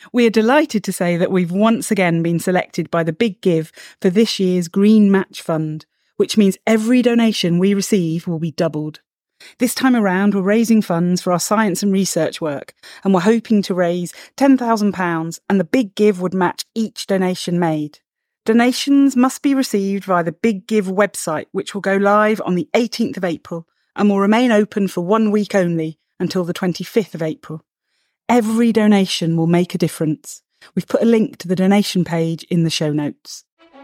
We are delighted to say that we've once again been selected by the Big Give for this year's Green Match Fund, which means every donation we receive will be doubled. This time around, we're raising funds for our science and research work, and we're hoping to raise £10,000, and the Big Give would match each donation made. Donations must be received via the Big Give website, which will go live on the 18th of April and will remain open for 1 week only until the 25th of April. Every donation will make a difference. We've put a link to the donation page in the show notes.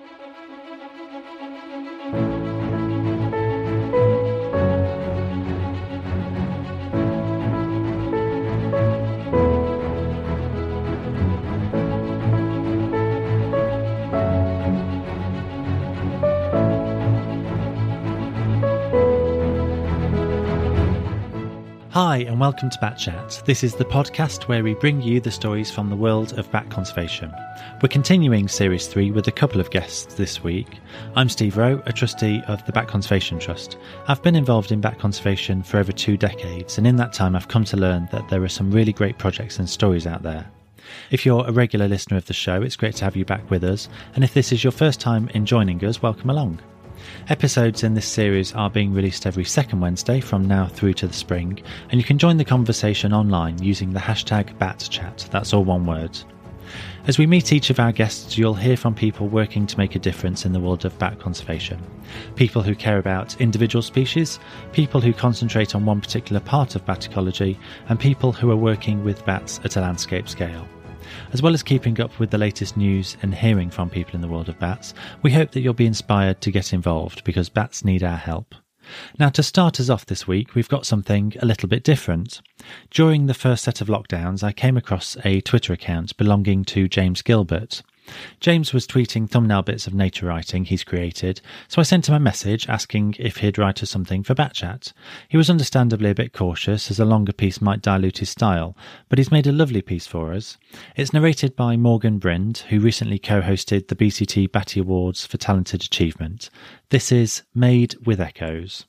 Hi and welcome to Bat Chat. This is the podcast where we bring you the stories from the world of bat conservation. We're continuing Series 3 with a couple of guests this week. I'm Steve Rowe, a trustee of the Bat Conservation Trust. I've been involved in bat conservation for over 2 decades, and in that time I've come to learn that there are some really great projects and stories out there. If you're a regular listener of the show, it's great to have you back with us, and if this is your first time in joining us, welcome along. Episodes in this series are being released every second Wednesday from now through to the spring, and you can join the conversation online using the hashtag BatChat, that's all one word. As we meet each of our guests, you'll hear from people working to make a difference in the world of bat conservation. People who care about individual species, people who concentrate on one particular part of bat ecology, and people who are working with bats at a landscape scale. As well as keeping up with the latest news and hearing from people in the world of bats, we hope that you'll be inspired to get involved because bats need our help. Now, to start us off this week, we've got something a little bit different. During the first set of lockdowns, I came across a Twitter account belonging to James Gilbert. James was tweeting thumbnail bits of nature writing he's created, so I sent him a message asking if he'd write us something for Bat Chat. He was understandably a bit cautious, as a longer piece might dilute his style, but he's made a lovely piece for us. It's narrated by Morgan Brind, who recently co-hosted the BCT Batty Awards for Talented Achievement. This is Made with Echoes.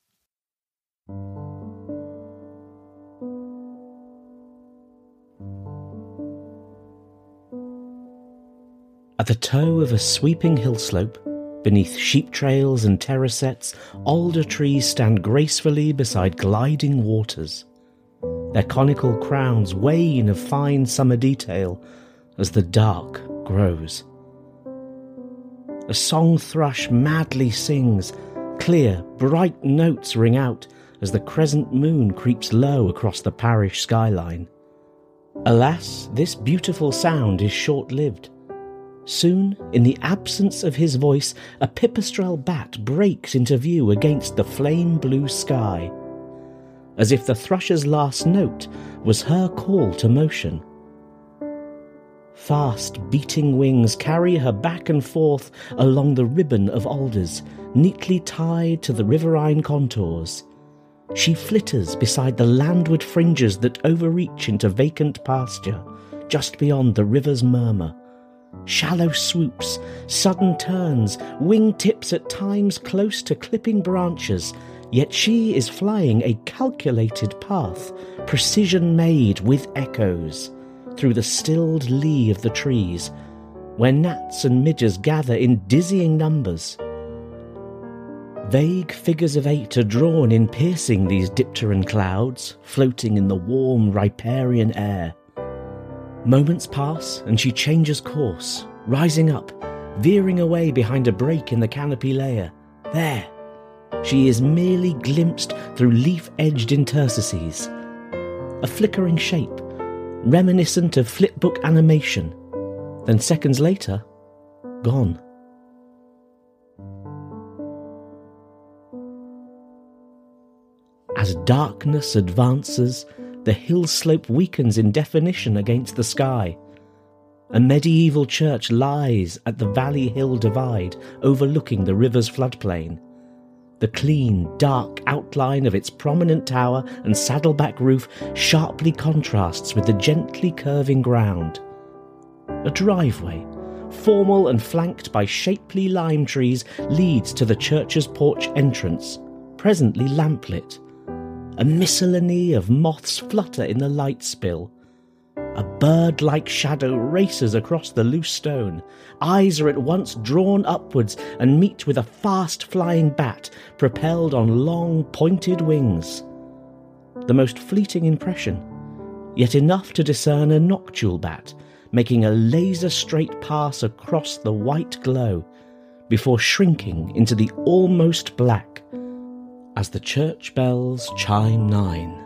At the toe of a sweeping hill slope, beneath sheep trails and terracets, alder trees stand gracefully beside gliding waters. Their conical crowns wane of fine summer detail as the dark grows. A song thrush madly sings, clear, bright notes ring out as the crescent moon creeps low across the parish skyline. Alas, this beautiful sound is short-lived. Soon, in the absence of his voice, a pipistrelle bat breaks into view against the flame-blue sky, as if the thrush's last note was her call to motion. Fast beating wings carry her back and forth along the ribbon of alders, neatly tied to the riverine contours. She flitters beside the landward fringes that overreach into vacant pasture, just beyond the river's murmur. Shallow swoops, sudden turns, wing-tips at times close to clipping branches, yet she is flying a calculated path, precision-made with echoes, through the stilled lee of the trees, where gnats and midges gather in dizzying numbers. Vague figures of 8 are drawn in piercing these dipteran clouds, floating in the warm riparian air. Moments pass and she changes course, rising up, veering away behind a break in the canopy layer. There, she is merely glimpsed through leaf-edged interstices. A flickering shape, reminiscent of flipbook animation. Then seconds later, gone. As darkness advances, the hill slope weakens in definition against the sky. A medieval church lies at the Valley Hill Divide, overlooking the river's floodplain. The clean, dark outline of its prominent tower and saddleback roof sharply contrasts with the gently curving ground. A driveway, formal and flanked by shapely lime trees, leads to the church's porch entrance, presently lamplit. A miscellany of moths flutter in the light spill. A bird-like shadow races across the loose stone. Eyes are at once drawn upwards and meet with a fast-flying bat propelled on long, pointed wings. The most fleeting impression, yet enough to discern a noctule bat making a laser-straight pass across the white glow before shrinking into the almost black as the church bells chime 9.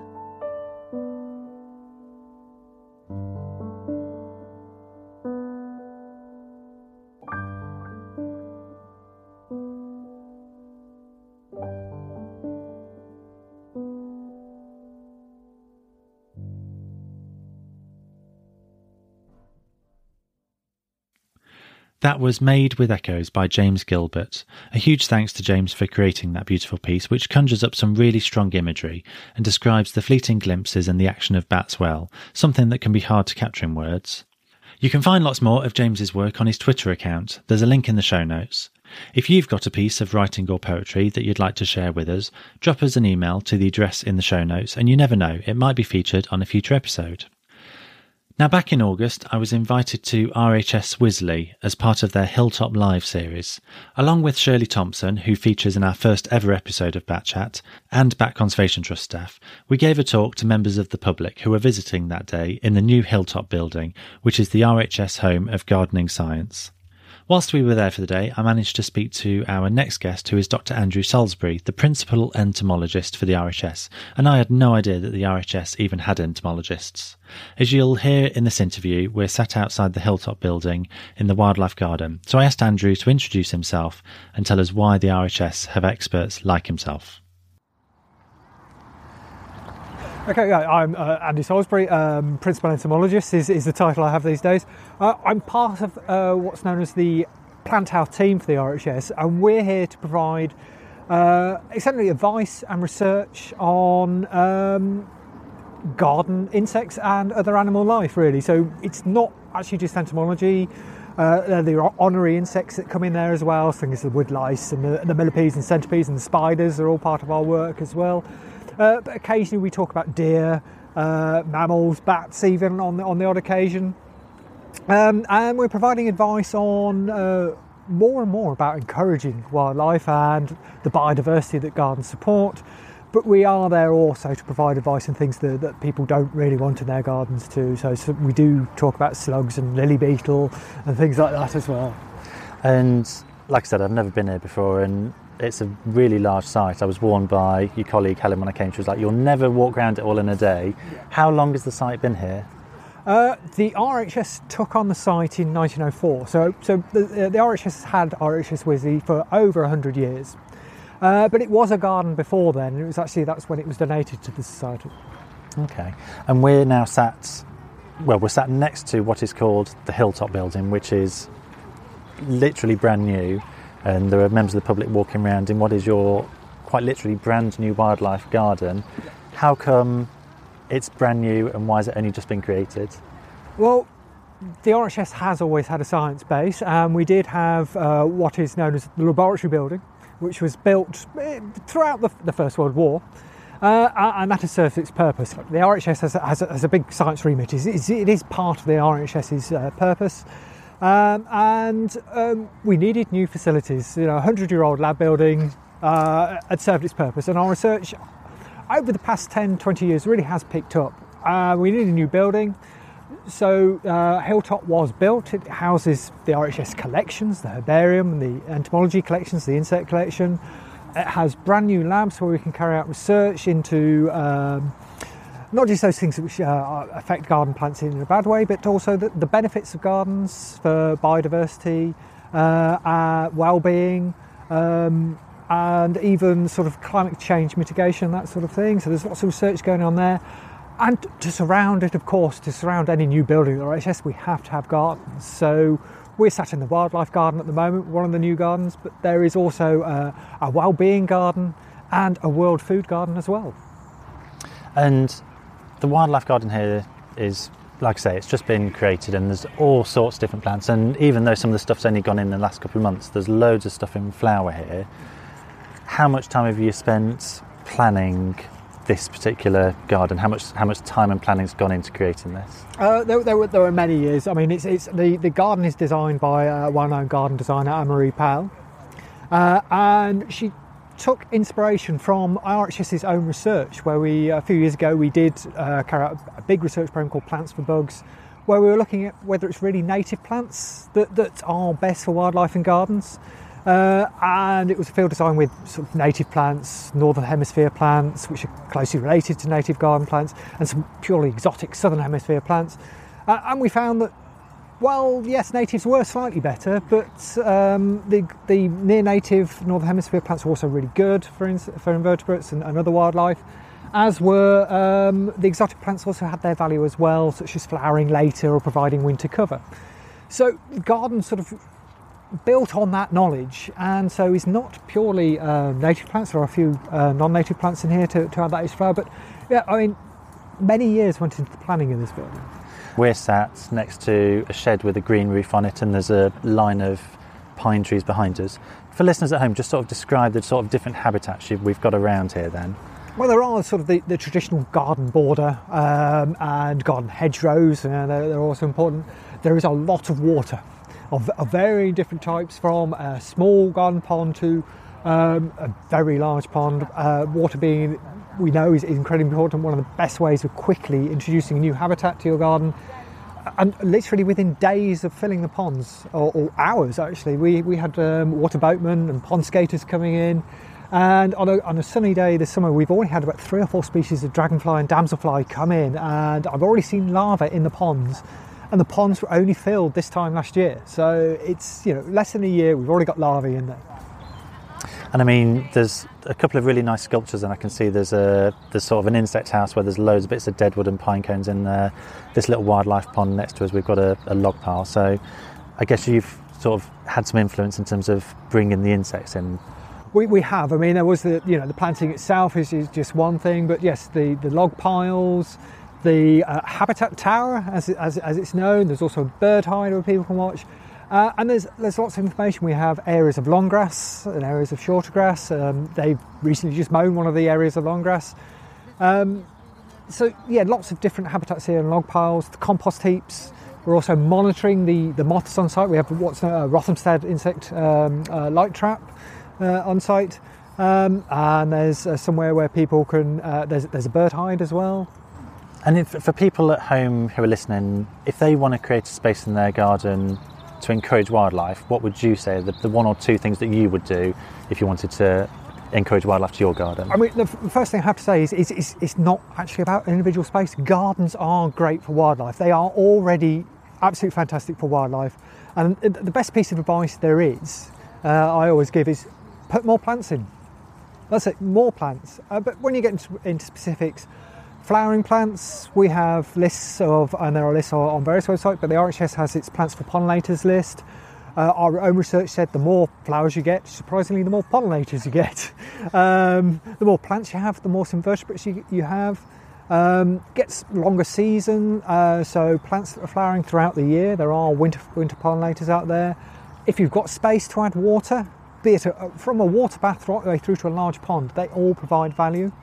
That was Made with Echoes by James Gilbert. A huge thanks to James for creating that beautiful piece, which conjures up some really strong imagery and describes the fleeting glimpses and the action of bats well, something that can be hard to capture in words. You can find lots more of James's work on his Twitter account. There's a link in the show notes. If you've got a piece of writing or poetry that you'd like to share with us, drop us an email to the address in the show notes, and you never know, it might be featured on a future episode. Now, back in August, I was invited to RHS Wisley as part of their Hilltop Live series. Along with Shirley Thompson, who features in our first ever episode of Bat Chat, and Bat Conservation Trust staff, we gave a talk to members of the public who were visiting that day in the new Hilltop building, which is the RHS home of gardening science. Whilst we were there for the day, I managed to speak to our next guest, who is Dr. Andrew Salisbury, the principal entomologist for the RHS, and I had no idea that the RHS even had entomologists. As you'll hear in this interview, we're sat outside the Hilltop building in the Wildlife Garden, so I asked Andrew to introduce himself and tell us why the RHS have experts like himself. Okay, I'm Andy Salisbury, Principal Entomologist is the title I have these days. I'm part of what's known as the Plant Health team for the RHS, and we're here to provide essentially advice and research on garden insects and other animal life, really. So it's not actually just entomology. There are honorary insects that come in there as well, things like the woodlice and the millipedes and centipedes and the spiders are all part of our work as well. But occasionally we talk about deer, mammals, bats even on the odd occasion. And we're providing advice on more and more about encouraging wildlife and the biodiversity that gardens support. But we are there also to provide advice on things that people don't really want in their gardens too. So we do talk about slugs and lily beetle and things like that as well. And like I said, I've never been here before, and it's a really large site. I was warned by your colleague Helen when I came. She was like, you'll never walk around it all in a day. Yeah. How long has the site been here? The RHS took on the site in 1904. So the RHS has had RHS Wisley for over 100 years. But it was a garden before then. It was actually, that's when it was donated to the society. Okay. And we're now we're sat next to what is called the Hilltop building, which is literally brand new. And there are members of the public walking around in what is your quite literally brand new wildlife garden. How come it's brand new, and why has it only just been created? Well, the RHS has always had a science base, and we did have what is known as the laboratory building, which was built throughout the First World War, and that has served its purpose. The RHS has a big science remit. It is part of the RHS's purpose. And we needed new facilities. You know, a 100-year-old lab building had served its purpose, and our research over the past 10-20 years really has picked up. We needed a new building, so Hilltop was built. It houses the RHS collections, the herbarium, the entomology collections, the insect collection. It has brand new labs where we can carry out research into not just those things which affect garden plants in a bad way, but also the benefits of gardens for biodiversity, well-being, and even sort of climate change mitigation, that sort of thing. So there's lots of research going on there. And to surround it, of course, to surround any new building at the RHS, we have to have gardens. So we're sat in the wildlife garden at the moment, one of the new gardens, but there is also a well-being garden and a world food garden as well. And the wildlife garden here is, like I say, it's just been created, and there's all sorts of different plants, and even though some of the stuff's only gone in the last couple of months, there's loads of stuff in flower here. How much time have you spent planning this particular garden? How much time and planning has gone into creating this? There were many years. I mean, it's the garden is designed by a well-known garden designer, Anne-Marie Powell, and she took inspiration from RHS's own research, where a few years ago we did carry out a big research program called Plants for Bugs, where we were looking at whether it's really native plants that are best for wildlife and gardens. And it was a field design with sort of native plants, northern hemisphere plants, which are closely related to native garden plants, and some purely exotic southern hemisphere plants. And we found that, well, yes, natives were slightly better, but the near-native northern hemisphere plants were also really good for invertebrates and other wildlife, as were the exotic plants also had their value as well, such as flowering later or providing winter cover. So the garden sort of built on that knowledge, and so is not purely native plants. There are a few non-native plants in here to add that extra flower, but yeah, I mean, many years went into the planning of this building. We're sat next to a shed with a green roof on it, and there's a line of pine trees behind us. For listeners at home, just sort of describe the sort of different habitats we've got around here then. Well, there are sort of the traditional garden border and garden hedgerows, they're also important. There is a lot of water of varying different types, from a small garden pond to a very large pond. Water being, we know, is incredibly important. One of the best ways of quickly introducing a new habitat to your garden, and literally within days of filling the ponds, or hours actually. We had water boatmen and pond skaters coming in, and on a sunny day this summer we've already had about 3 or 4 species of dragonfly and damselfly come in, and I've already seen larvae in the ponds. And the ponds were only filled this time last year, so it's less than a year. We've already got larvae in there. And I mean, there's a couple of really nice sculptures, and I can see there's sort of an insect house where there's loads of bits of deadwood and pine cones in there. This little wildlife pond next to us, we've got a log pile. So I guess you've sort of had some influence in terms of bringing the insects in. We have. I mean, there was the planting itself is just one thing, but yes, the log piles. The habitat tower, as it's known. There's also a bird hide where people can watch, and there's lots of information. We have areas of long grass and areas of shorter grass. They've recently just mown one of the areas of long grass. So yeah, lots of different habitats here and log piles. The compost heaps. We're also monitoring the moths on site. We have what's known as a Rothamsted insect light trap on site, and there's somewhere where people can. There's a bird hide as well. And for people at home who are listening, if they want to create a space in their garden to encourage wildlife, what would you say the 1 or 2 things that you would do if you wanted to encourage wildlife to your garden? I mean, the first thing I have to say is it's not actually about an individual space. Gardens are great for wildlife. They are already absolutely fantastic for wildlife. And the best piece of advice there is, I always give, is put more plants in. That's it, more plants. But when you get into specifics, flowering plants, we have lists of, and there are lists on various websites, but the RHS has its plants for pollinators list. Our own research said the more flowers you get, surprisingly, the more pollinators you get. The more plants you have, the more invertebrates you have. Gets longer season, so plants that are flowering throughout the year. There are winter pollinators out there. If you've got space to add water, be it from a water bath right the way through to a large pond, they all provide value.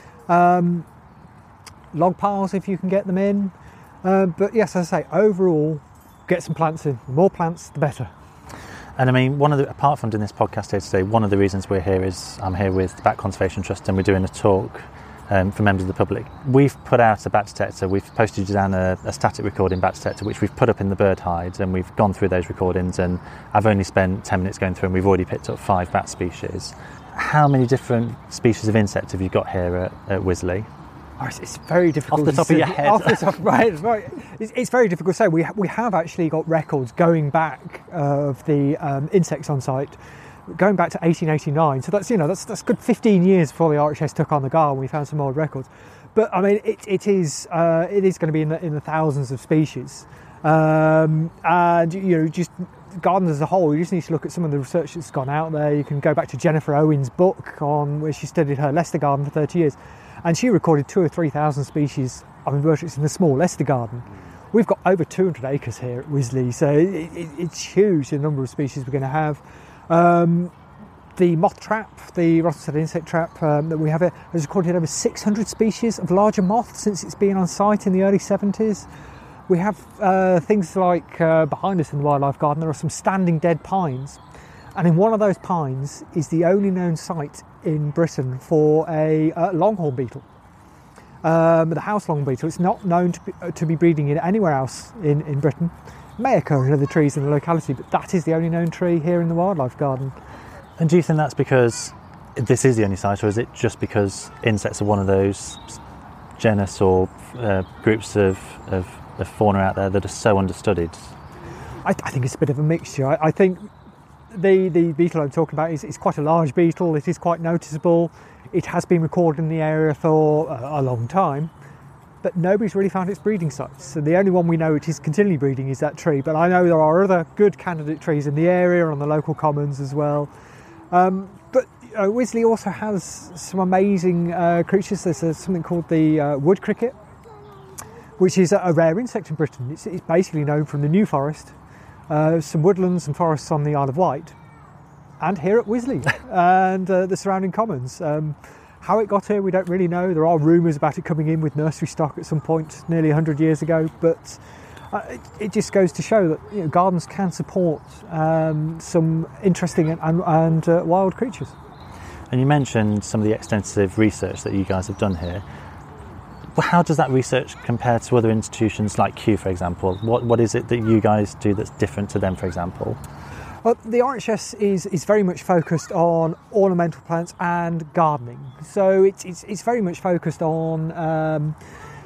Log piles if you can get them in, but yes, as I say, overall, get some plants in. The more plants, the better. And I mean, apart from doing this podcast here today, one of the reasons we're here is I'm here with the Bat Conservation Trust, and we're doing a talk for members of the public. We've put out a bat detector. We've posted down a static recording bat detector, which we've put up in the bird hides, and we've gone through those recordings, and I've only spent 10 minutes going through, and we've already picked up 5 bat species. How many different species of insects have you got here at Wisley? Oh, it's very difficult. Off the top of your head. Off the top, right. It's very difficult to say. We have actually got records going back of the insects on site, going back to 1889. So that's good 15 years before the RHS took on the garden. We found some old records, but I mean it is going to be in the thousands of species, and just gardens as a whole. You just need to look at some of the research that's gone out there. You can go back to Jennifer Owen's book on where she studied her Leicester garden for 30 years. And she recorded 2,000 or 3,000 species of invertebrates in the small Leicester garden. We've got over 200 acres here at Wisley, so it's huge, the number of species we're going to have. The moth trap, the Rothschild insect trap that we have here, has recorded over 600 species of larger moths since it's been on site in the early 70s. We have things like behind us in the wildlife garden, there are some standing dead pines. And in one of those pines is the only known site in Britain for a longhorn beetle. The house long beetle. It's not known to be breeding in anywhere else in Britain. It may occur in other trees in the locality, but that is the only known tree here in the wildlife garden. And do you think that's because this is the only site, or is it just because insects are one of those genus or groups of fauna out there that are so understudied? I think it's a bit of a mixture. I think the beetle I'm talking about is quite a large beetle. It is quite noticeable. It has been recorded in the area for a long time, but nobody's really found its breeding sites. So the only one we know it is continually breeding is that tree, but I know there are other good candidate trees in the area, on the local commons as well. But Wisley also has some amazing creatures. There's something called the wood cricket, which is a rare insect in Britain. It's basically known from the New Forest, some woodlands and forests on the Isle of Wight, and here at Wisley and the surrounding commons. How it got here, we don't really know. There are rumours about it coming in with nursery stock at some point nearly 100 years ago, but it just goes to show that gardens can support some interesting and wild creatures. And you mentioned some of the extensive research that you guys have done here. How does that research compare to other institutions like Kew, for example? What is it that you guys do that's different to them, for example? Well, the RHS is very much focused on ornamental plants and gardening. So it's very much focused on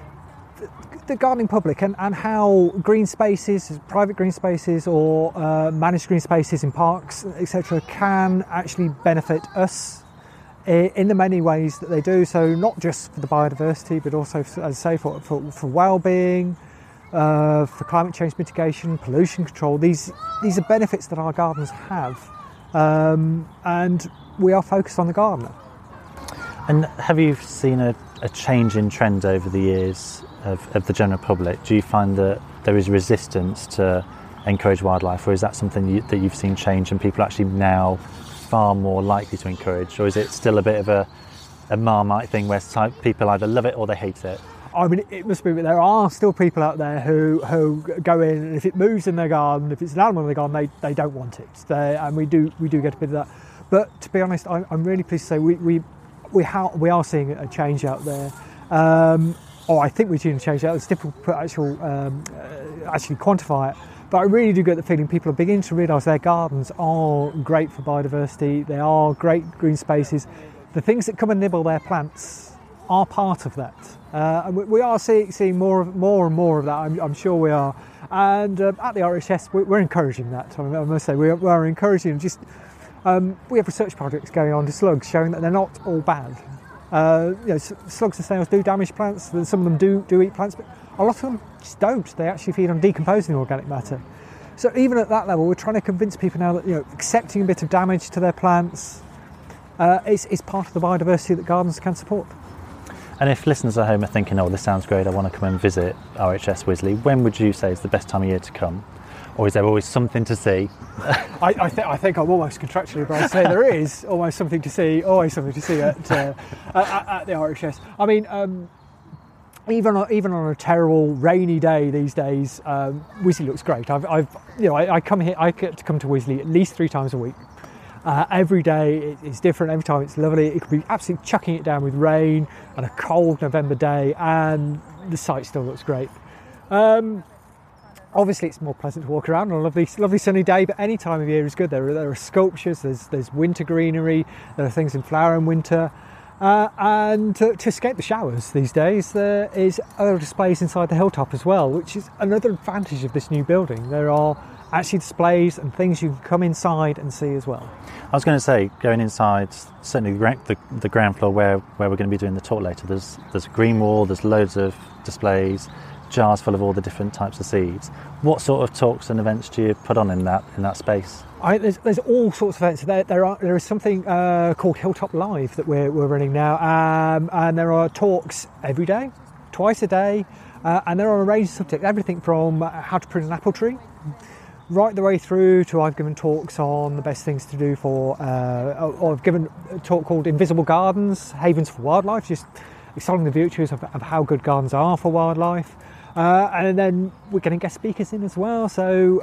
the gardening public and how green spaces, private green spaces or managed green spaces in parks, etc., can actually benefit us in the many ways that they do. So not just for the biodiversity, but also, as I say, for well-being, for climate change mitigation, pollution control. These are benefits that our gardens have, and we are focused on the gardener. And have you seen a change in trend over the years of the general public? Do you find that there is resistance to encourage wildlife, or is that something that you've seen change and people are actually now far more likely to encourage, or is it still a bit of a Marmite thing where people either love it or they hate it? I mean, it must be, but there are still people out there who go in, and if it moves in their garden, if it's an animal in their garden, they don't want it. And we do get a bit of that. But to be honest, I'm really pleased to say we are seeing a change out there. Or I think we're seeing a change out there. It's difficult to actually quantify it. But I really do get the feeling people are beginning to realise their gardens are great for biodiversity. They are great green spaces. The things that come and nibble their plants are part of that. And we are seeing more and more of that. I'm sure we are. And at the RHS, we're encouraging that. I must say, we are encouraging. Just we have research projects going on to slugs, showing that they're not all bad. Slugs and snails do damage plants. Some of them do eat plants, but a lot of them just don't. They actually feed on decomposing organic matter. So even at that level, we're trying to convince people now that accepting a bit of damage to their plants is part of the biodiversity that gardens can support. And if listeners at home are thinking, oh, this sounds great, I want to come and visit RHS Wisley, when would you say is the best time of year to come? Or is there always something to see? I think I'm almost contractually obliged to say there is always something to see at the RHS. I mean, even on a terrible rainy day these days, Wisley looks great. I come here. I get to come to Wisley at least 3 times a week. Every day it's different. Every time it's lovely. It could be absolutely chucking it down with rain on a cold November day, and the site still looks great. Obviously, it's more pleasant to walk around on a lovely sunny day, but any time of year is good. There are sculptures. There's winter greenery. There are things in flower in winter. And to escape the showers these days, there is other displays inside the hilltop as well, which is another advantage of this new building. There are actually displays and things you can come inside and see as well. I was going to say, going inside, certainly the ground floor where we're going to be doing the talk later, there's a green wall, there's loads of displays, jars full of all the different types of seeds. What sort of talks and events do you put on in that space? There's all sorts of events. There is something called Hilltop Live that we're running now, and there are talks every day, twice a day, and they're on a range of subjects, everything from how to prune an apple tree, right the way through to I've given talks on the best things to do for, or I've given a talk called Invisible Gardens, Havens for Wildlife, just exploring the virtues of how good gardens are for wildlife. And then we're getting guest speakers in as well. So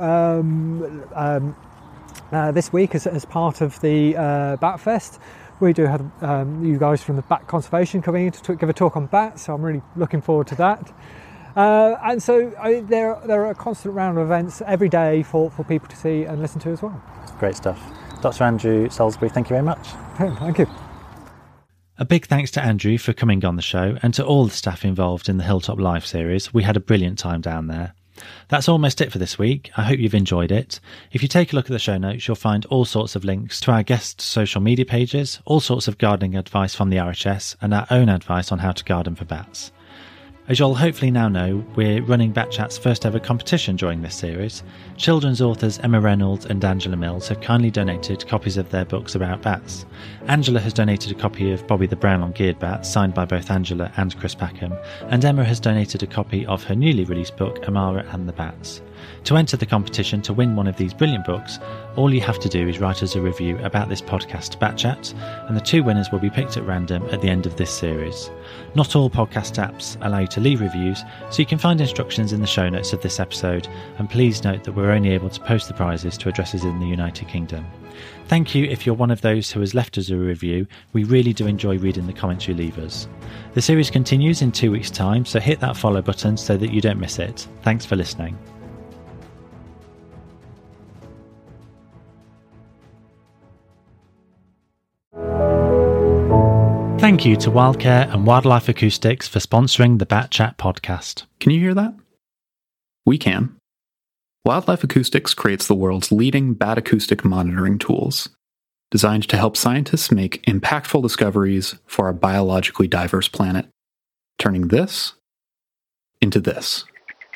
this week, as part of the Bat Fest, we do have you guys from the Bat Conservation coming in to give a talk on bats. So I'm really looking forward to that. And so there are a constant round of events every day for people to see and listen to as well. Great stuff. Dr. Andrew Salisbury, thank you very much. Thank you. A big thanks to Andrew for coming on the show, and to all the staff involved in the Hilltop Live series. We had a brilliant time down there. That's almost it for this week. I hope you've enjoyed it. If you take a look at the show notes, you'll find all sorts of links to our guests' social media pages, all sorts of gardening advice from the RHS, and our own advice on how to garden for bats. As you'll hopefully now know, we're running Bat Chat's first ever competition during this series. Children's authors Emma Reynolds and Angela Mills have kindly donated copies of their books about bats. Angela has donated a copy of Bobby the Brown-Long-Geared Bat, signed by both Angela and Chris Packham, and Emma has donated a copy of her newly released book, Amara and the Bats. To enter the competition to win one of these brilliant books, all you have to do is write us a review about this podcast, Bat Chat, and the 2 winners will be picked at random at the end of this series. Not all podcast apps allow you to leave reviews, so you can find instructions in the show notes of this episode, and please note that we're only able to post the prizes to addresses in the United Kingdom. Thank you if you're one of those who has left us a review. We really do enjoy reading the comments you leave us. The series continues in 2 weeks' time, so hit that follow button so that you don't miss it. Thanks for listening. Thank you to Wildcare and Wildlife Acoustics for sponsoring the Bat Chat podcast. Can you hear that? We can. Wildlife Acoustics creates the world's leading bat acoustic monitoring tools, designed to help scientists make impactful discoveries for our biologically diverse planet, turning this into this.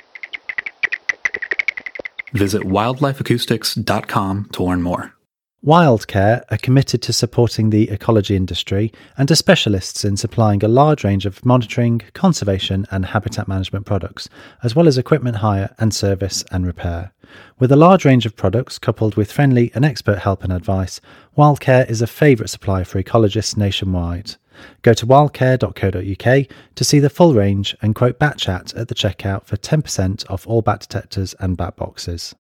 Visit wildlifeacoustics.com to learn more. Wildcare are committed to supporting the ecology industry and are specialists in supplying a large range of monitoring, conservation and habitat management products, as well as equipment hire and service and repair. With a large range of products coupled with friendly and expert help and advice, Wildcare is a favourite supplier for ecologists nationwide. Go to wildcare.co.uk to see the full range and quote Bat Chat at the checkout for 10% off all bat detectors and bat boxes.